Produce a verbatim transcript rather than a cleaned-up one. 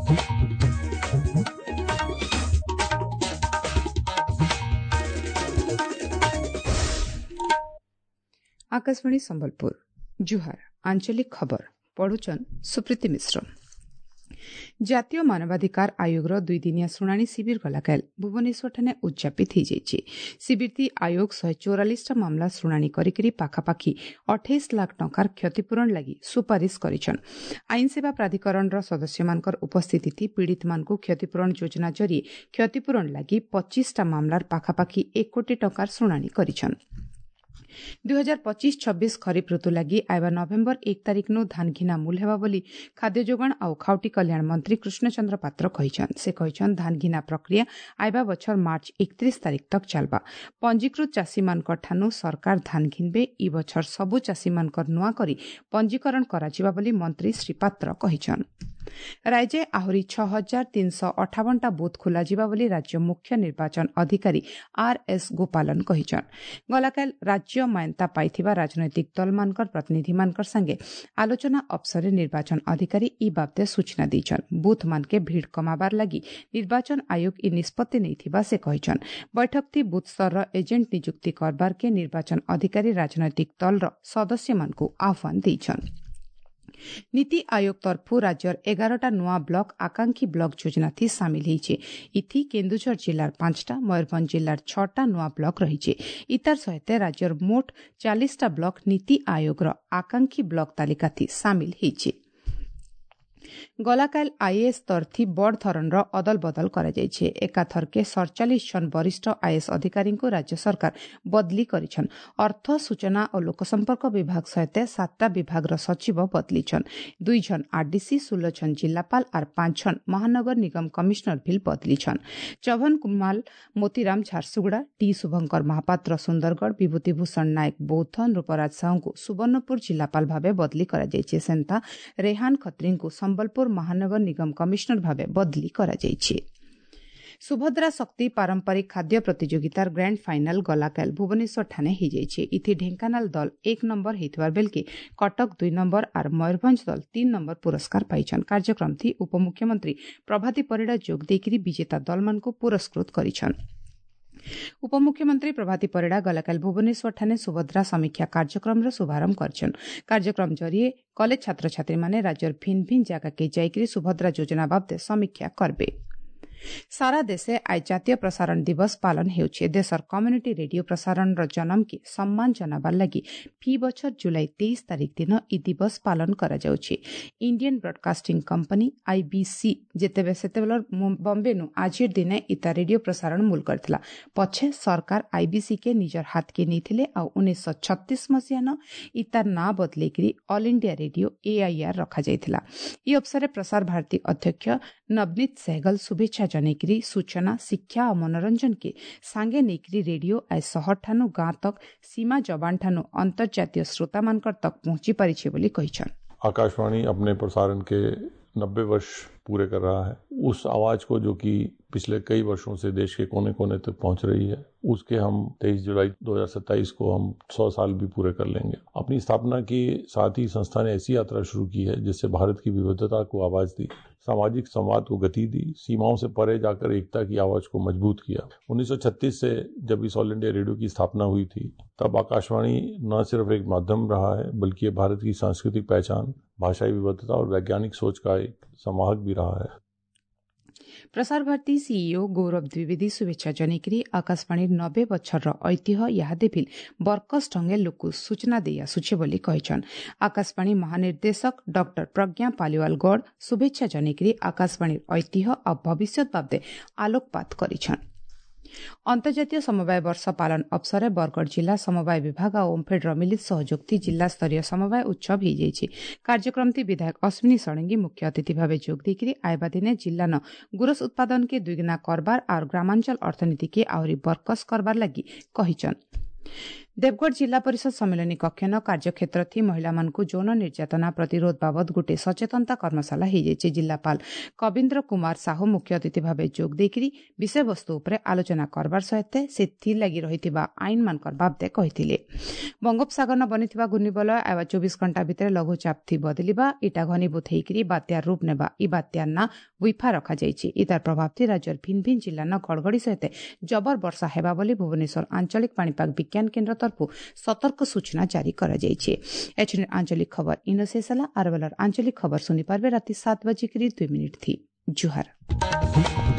आकाशवाणी संबलपुर जुहार आंचलिक खबर पढ़ुचन सुप्रीति मिश्र। जातीय मानवाधिकार आयोग दुई दिनिया शुणाणी शिविर गलाकाल भुवनेश्वर ठाने उद्यापित हो जाइए। शिविर आयोग शहे चौरालीस मामला शुणाणी करी पाखापाखि अठाईस लाख टंकार क्षतिपूरण लगी सुपारिश करिछन। आईन सेवा प्राधिकरण सदस्य मानकर उपस्थिति थी पीड़ित मानकु क्षतिपूरण योजना जरिए क्षतिपूरण लगी पच्चीस टा मामलार पाखापाखि एक कोटी टंकार शुणाणी करिछन। दुई हजार पच्चीस छब्बीस खरीफ ऋतु लगी आइबा नवेम्बर एक तारिख नु धान घिना मूल हेबा बोली खाद्य जोगाण और खाउटी कल्याण मंत्री कृष्णचंद्र पात्र कहिछन। से कहिछन धान घिना प्रक्रिया आइबा बछर मार्च एकतीस तारिख तक चलबा। पंजीकृत चाषी मानकर ठानु सरकार धान घिनबे ई बछर सबु चाषी मानकर नुआ करी पंजीकरण कराजिबा बोली मंत्री श्री पात्र कहिछन। राज्य आहरी छह हजार तीन सौ अठावनटा बूथ खोलाजिबा बोली राज्य मुख्य निर्वाचन अधिकारी आर एस गोपालन कहिछन। गलाकाल राज्य मान्यता पाइथिबा राजनैतिक दल मानकर प्रतिनिधि मानकर संगे आलोचना अवसर निर्वाचन अधिकारी ई बाबते सूचना दीछन। बूथ मानके भीड़ कमाबार लगी निर्वाचन आयोग ई निष्पत्ति नैथिबा से कहिछन। बैठक थी बूथ स्तर एजेंट नियुक्ति करबार के निर्वाचन अधिकारी राजनैतिक दल सदस्य मानकु आह्वान दीछन। नीति आयोग तरफु राज्यर एगारटा नुआ ब्लक आकांक्षी ब्लक योजना थी सामिल होइछे। इथि केन्दुझर जिल्लार पांचटा मयूरभंज जिल्लार छटा नुआ ब्लक रहिछे। इतार सहित राज्यर मोट चालीसटा ब्लक नीति आयोग र आकांक्षी ब्लक तालिका थी सामिल होइछे। गलाकाल आईएएस तरथी बड़ धरण अदल बदल करा जाइछे। एकाथरके सड़चालीस जन वरिष्ठ आईएएस अधिकारी को राज्य सरकार बदली करिछन। अर्थ सूचना और लोकसंपर्क विभाग सहित सातटा विभाग र सचिव बदलीछन। दुई जन आरडीसी सोलह जन जिलापाल और पांच जन महानगर निगम कमिश्नर भी बदलीछन। चौवन कुमाल मोतीराम झारसुगुड़ा, टी शुभंकर महापात्र सुंदरगढ़, विभूतिभूषण नायक बौद्ध, नृपराज साहू को सुवर्णपुर जिलापाल भावे बदली करा जाइछे। सेंता रेहान खत्री को संबलपुर महानगर निगम कमिश्नर भावे बदली करा जाइछे। सुभद्रा शक्ति पारंपरिक खाद्य प्रतियोगितार ग्रैंड फाइनाल गलाकाल भुवनेश्वर ठाने हो जाइछे। इथि ढेंकानाल दल एक नंबर हेतुआर बेलके कटक दुई नंबर और मयूरभंज दल तीन नंबर पुरस्कार पाइछन। कार्यक्रम थी उपमुख्यमंत्री प्रभाती परिड़ा जोग देकरी विजेता दल मान को पुरस्कृत करिछन। उपमुख्यमंत्री प्रभाती परिड़ा गलाकाल भुवनेश्वर ठाने सुभद्रा समीक्षा कार्यक्रम रो शुभारंभ करछन। कार्यक्रम जरिए कॉलेज छात्र छात्री माने राज्यर भिन्न भिन्न जगह के जाइकरी सुभद्रा योजना बाबते समीक्षा करबे। सारा देशे आज जातीय प्रसारण दिवस पालन हेउछे। देशर कम्युनिटी रेडियो प्रसारण र जन्म के सम्मान जनाबार लगी फी बछर जुलाई तेईस तारिख दिन ई दिवस पालन करा जाउछे। इंडियन ब्रॉडकास्टिंग कंपनी आईबीसी जेतेबे सेतेबेलर बॉम्बे नु आजिर दिने इता रेडियो प्रसारण मूल करथिला। पछे सरकार आईबीसी के निजर हाथ के नैथिले आ उन्नीस सौ छत्तीस मसिया न इतार ना बदलेकरी ऑल इंडिया रेडियो एआईआर रखा जाइथिला। ई अवसर प्रसार भारती अध्यक्ष नवनीत सहगल शुभेच्छा जनेकरी सूचना शिक्षा और मनोरंजन के सांगे नेकरी रेडियो आज शहर ठानु गांव तक सीमा जबान ठानु अंतर्जातीय श्रोता मानकर तक पहुंची परिछे बोली कहिछन। आकाशवाणी अपने प्रसारण के नब्बे वर्ष पूरे कर रहा है। उस आवाज को जो कि पिछले कई वर्षों से देश के कोने कोने तक पहुंच रही है, उसके हम तेईस जुलाई दो हज़ार सत्ताईस को हम सौ साल भी पूरे कर लेंगे। अपनी स्थापना के साथ ही संस्था ने ऐसी यात्रा शुरू की है जिससे भारत की विविधता को आवाज दी, सामाजिक संवाद को गति दी, सीमाओं से परे जाकर एकता की आवाज को मजबूत किया। उन्नीस सौ छत्तीस से जब इस ऑल इंडिया रेडियो की स्थापना हुई थी, तब आकाशवाणी न सिर्फ एक माध्यम रहा है बल्कि ये भारत की सांस्कृतिक पहचान, भाषाई विविधता और वैज्ञानिक सोच का एक समाहक भी रहा है। प्रसार भारती सीईओ गौरव द्विवेदी शुभेच्छा जनेकरी आकाशवाणी नब्बे बछर ऐतिह्य यादे भी बरकस ढंगे लोक सूचना दे आसुछे बोली कहिछन। आकाशवाणी महानिर्देशक डॉक्टर प्रज्ञा पालीवाल गौड़ शुभेच्छा जनेकरी आकाशवाणी ऐतिह्य और भविष्य बाबदे आलोकपात करिछन। अंतर्जातीय समवाय वर्ष पालन अवसर बरगढ़ जिला समवाय विभाग और ओमफेड मिलित सहयोग थी जिला स्तरीय समवाय उत्सव हो जाइए। कार्यक्रम थी विधायक अश्विनी षडंगी मुख्य अतिथि भाव जोग देकरी आइबा दिने जिला न गुरस उत्पादन के दुईगुना करबार और ग्रामांचल अर्थनीति के आहरी बरकस करबार लगी कहिछन। देवगढ़ जिला परिषद सम्मेलनी कक्षन कार्यक्षेत्र थी महिला मानकु यौन निर्यातना प्रतिरोध बाबद गोटे सचेतनता कर्मशाला हो जिलापाल कविन्द्र कुमार साहू मुख्य अतिथि भाव जोग देकरी विषय वस्तु उपरे आलोचना करबार सहित से लगी रही आईन मानकर बाबदे कहिथिले। बंगोपसागर न बनिथिबा घूर्णिबलय आवा चौबीस घंटा भितर लघुचाप थी बदलिबा इटा घनीभूत होइकरी बात्यार रूप नेबा इ बात्यार ना विफा रखा जाइछि। इतार प्रभाव थी राज्यर भिन्न भिन्न जिल्ला न घड़घड़ी सहित जबर वर्षा हेबा बोली भुवनेश्वर आंचलिक पाणीपाग विज्ञान केन्द्र तरफु सतर्क सूचना जारी करा जाइछि। एचएन आंचलिक खबर इन शेषला आरवेलर आंचलिक खबर सुनी पारबे राति सात बजे करीब दुई मिनिट थी। जुहार।